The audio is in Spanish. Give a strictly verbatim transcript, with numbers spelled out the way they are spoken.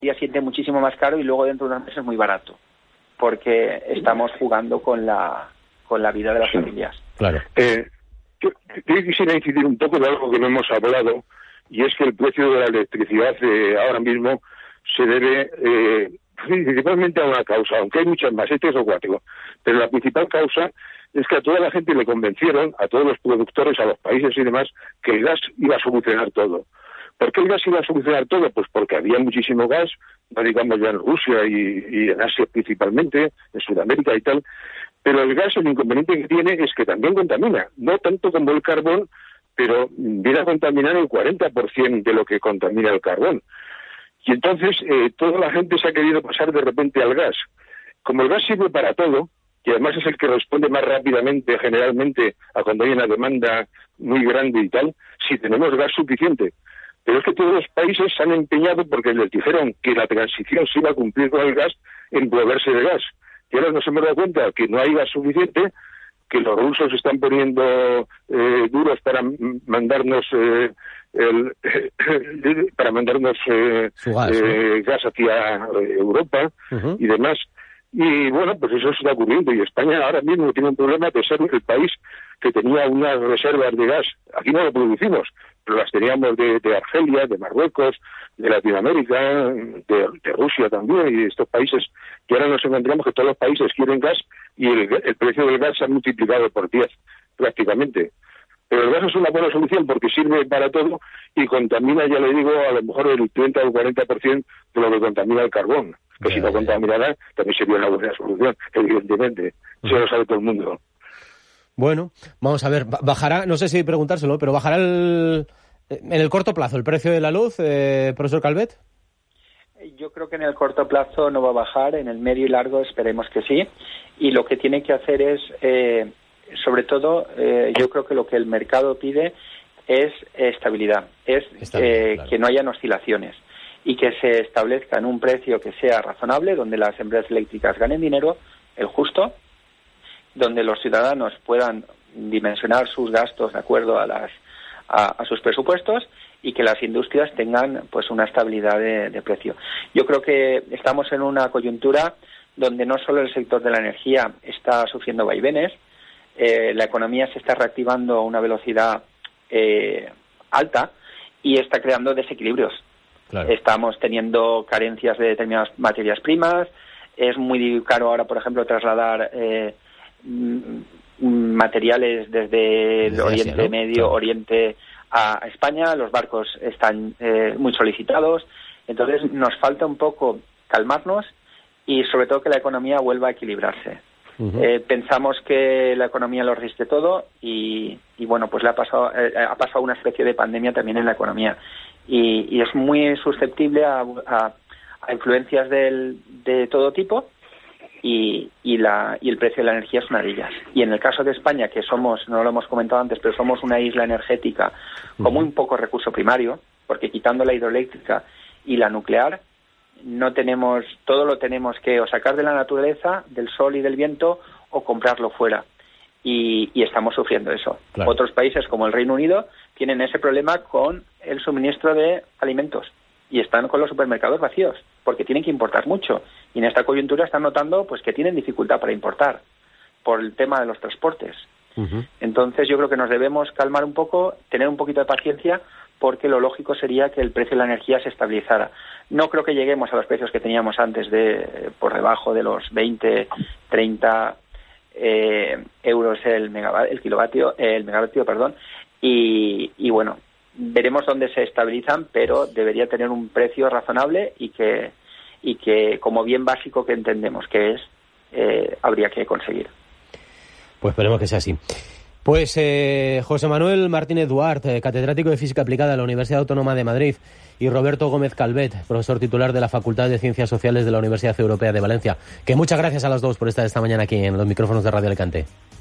día siguiente muchísimo más caro y luego dentro de unos meses muy barato, porque estamos jugando con la con la vida de las sí. familias. Claro. Eh, yo, yo quisiera incidir un poco de algo que no hemos hablado, y es que el precio de la electricidad eh, ahora mismo se debe eh, principalmente a una causa, aunque hay muchas más, hay tres o cuatro, pero la principal causa es que a toda la gente le convencieron, a todos los productores, a los países y demás, que el gas iba a solucionar todo. ¿Por qué el gas iba a solucionar todo? Pues porque había muchísimo gas, no digamos ya en Rusia y, y en Asia principalmente, en Sudamérica y tal, pero el gas, el inconveniente que tiene es que también contamina, no tanto como el carbón, pero viene a contaminar el cuarenta por ciento de lo que contamina el carbón. Y entonces eh, toda la gente se ha querido pasar de repente al gas. Como el gas sirve para todo, y además es el que responde más rápidamente, generalmente, a cuando hay una demanda muy grande y tal, si tenemos gas suficiente. Pero es que todos los países se han empeñado, porque les dijeron que la transición se iba a cumplir con el gas, en proveerse de gas. Y ahora nos hemos dado cuenta que no hay gas suficiente, que los rusos están poniendo eh, duros para mandarnos eh, el, eh, para mandarnos eh, gas, eh, ¿no? gas hacia Europa uh-huh. y demás. Y bueno, pues eso está ocurriendo, y España ahora mismo tiene un problema de ser el país que tenía unas reservas de gas. Aquí no lo producimos, pero las teníamos de, de Argelia, de Marruecos, de Latinoamérica, de, de Rusia también, y estos países que ahora nos encontramos que todos los países quieren gas, y el, el precio del gas se ha multiplicado por diez prácticamente. Pero el gas es una buena solución porque sirve para todo y contamina, ya le digo, a lo mejor el treinta o cuarenta por ciento de lo que contamina el carbón. Que yeah, si no contaminara, también sería una buena solución, evidentemente. Eso lo sabe todo el mundo. Bueno, vamos a ver, bajará, no sé si preguntárselo, pero bajará el, en el corto plazo el precio de la luz, eh, profesor Calvet. Yo creo que en el corto plazo no va a bajar, en el medio y largo esperemos que sí. Y lo que tiene que hacer es, eh, sobre todo, eh, yo creo que lo que el mercado pide es estabilidad, es eh, claro. que no hayan oscilaciones y que se establezca en un precio que sea razonable, donde las empresas eléctricas ganen dinero, el justo, donde los ciudadanos puedan dimensionar sus gastos de acuerdo a las a, a sus presupuestos y que las industrias tengan pues una estabilidad de, de precio. Yo creo que estamos en una coyuntura donde no solo el sector de la energía está sufriendo vaivenes, eh, la economía se está reactivando a una velocidad eh, alta y está creando desequilibrios. Claro. Estamos teniendo carencias de determinadas materias primas, es muy caro ahora, por ejemplo, trasladar eh, materiales desde el Oriente Asia, ¿no? Medio, claro. Oriente a España, los barcos están eh, muy solicitados, entonces nos falta un poco calmarnos y sobre todo que la economía vuelva a equilibrarse. Uh-huh. Eh, pensamos que la economía lo resiste todo y, y bueno, pues le ha pasado, eh, ha pasado una especie de pandemia también en la economía y, y es muy susceptible a, a, a influencias del, de todo tipo. Y, y, la, y el precio de la energía es una de ellas. Y en el caso de España, que somos, no lo hemos comentado antes, pero somos una isla energética con muy poco recurso primario, porque quitando la hidroeléctrica y la nuclear, no tenemos, todo lo tenemos que o sacar de la naturaleza, del sol y del viento, o comprarlo fuera. Y, y estamos sufriendo eso. Claro. Otros países, como el Reino Unido, tienen ese problema con el suministro de alimentos. Y están con los supermercados vacíos, porque tienen que importar mucho. Y en esta coyuntura están notando pues que tienen dificultad para importar, por el tema de los transportes. Uh-huh. Entonces yo creo que nos debemos calmar un poco, tener un poquito de paciencia, porque lo lógico sería que el precio de la energía se estabilizara. No creo que lleguemos a los precios que teníamos antes, de por debajo de los veinte, treinta eh, euros el megavatio, el kilovatio, el megavatio, perdón, y, y bueno, veremos dónde se estabilizan, pero debería tener un precio razonable y que, y que como bien básico que entendemos que es, eh, habría que conseguir. Pues esperemos que sea así. Pues eh, José Manuel Martínez Duarte, catedrático de Física Aplicada de la Universidad Autónoma de Madrid, y Roberto Gómez Calvet, profesor titular de la Facultad de Ciencias Sociales de la Universidad Europea de Valencia. Que muchas gracias a los dos por estar esta mañana aquí en los micrófonos de Radio Alicante.